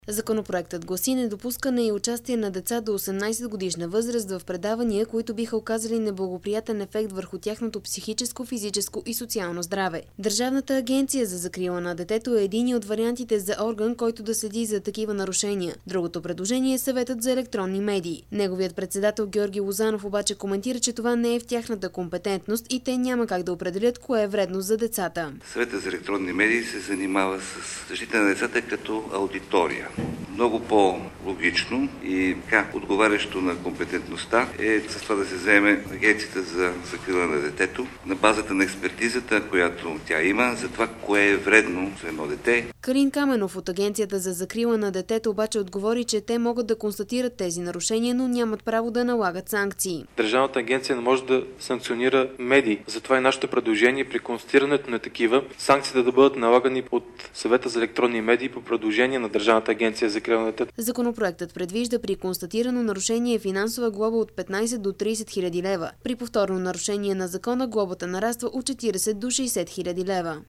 Законопроектът гласи недопускане и участие на деца до 18 годишна възраст в предавания, които биха оказали неблагоприятен ефект върху тяхното психическо, физическо и социално здраве. Държавната агенция за закрила на детето е един от вариантите за орган, който да следи за такива нарушения. Другото предложение е Съветът за електронни медии. Неговият председател Георги Лозанов обаче коментира, че това не е в тяхната компетентност и те няма как да определят кое е вредно за децата. Съветът за електронни медии се занимава с защита на децата като аудитория. Много по-логично и отговарящо на компетентността е с това да се заеме Агенцията за закрила на детето на базата на експертизата, която тя има, за това кое е вредно за едно дете. Калин Каменов от Агенцията за закрила на детето обаче отговори, че те могат да констатират тези нарушения, но нямат право да налагат санкции. Държавната агенция не може да санкционира медии. Затова и нашето предложение при констатирането на такива санкциите да бъдат налагани от Съвета за електронни медии по предложение на Държавната агенция за закрила на детето. Законопроектът предвижда при констатирано нарушение финансова глоба от 15 до 30 хиляди лева. При повторно нарушение на закона глобата нараства от 40 до 60 хиляди лева.